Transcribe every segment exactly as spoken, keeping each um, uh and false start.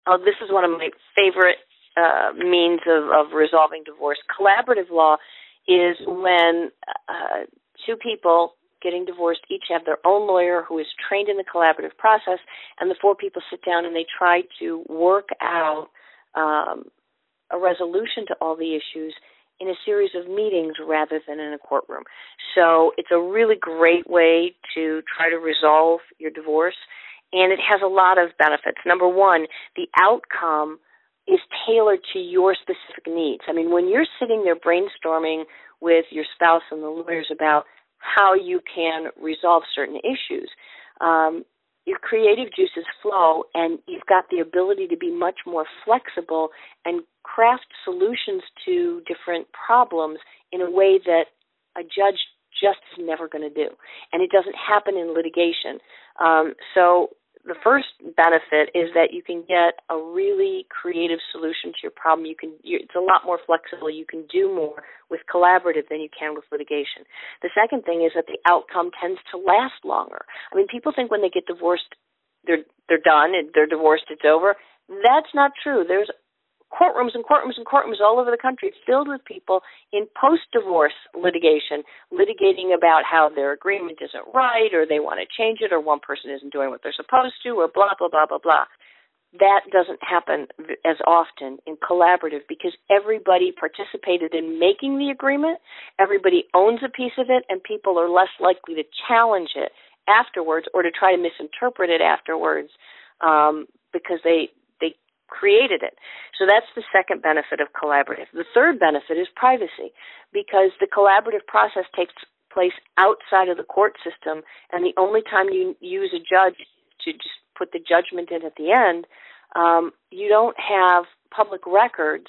oh, this is one of my favorite uh, means of, of resolving divorce. Collaborative law is when uh, two people getting divorced each have their own lawyer who is trained in the collaborative process, and the four people sit down and they try to work out um, a resolution to all the issues in a series of meetings rather than in a courtroom. So it's a really great way to try to resolve your divorce, and it has a lot of benefits. Number one, the outcome is tailored to your specific needs. I mean, when you're sitting there brainstorming with your spouse and the lawyers about how you can resolve certain issues, um, your creative juices flow, and you've got the ability to be much more flexible and craft solutions to different problems in a way that a judge just is never going to do. And it doesn't happen in litigation. Um, so the first benefit is that you can get a really creative solution to your problem. You can, you, it's a lot more flexible. You can do more with collaborative than you can with litigation. The second thing is that the outcome tends to last longer. I mean, people think when they get divorced, they're they're done, they're divorced, it's over. That's not true. There's courtrooms and courtrooms and courtrooms all over the country filled with people in post-divorce litigation, litigating about how their agreement isn't right, or they want to change it, or one person isn't doing what they're supposed to, or blah, blah, blah, blah, blah. That doesn't happen as often in collaborative because everybody participated in making the agreement, everybody owns a piece of it, and people are less likely to challenge it afterwards or to try to misinterpret it afterwards um, because they created it. So that's the second benefit of collaborative. The third benefit is privacy, because the collaborative process takes place outside of the court system, and the only time you use a judge to just put the judgment in at the end, um, you don't have public records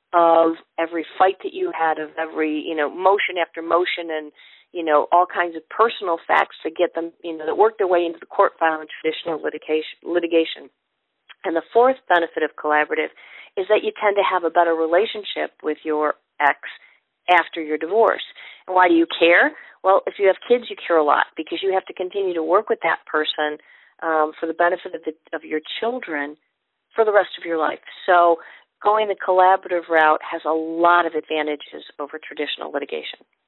of every fight that you had, of every, you know, motion after motion, and, you know, all kinds of personal facts that get them, you know, that work their way into the court file in traditional litigation. litigation. And the fourth benefit of collaborative is that you tend to have a better relationship with your ex after your divorce. And why do you care? Well, if you have kids, you care a lot because you have to continue to work with that person um, for the benefit of, the, of your children for the rest of your life. So going the collaborative route has a lot of advantages over traditional litigation.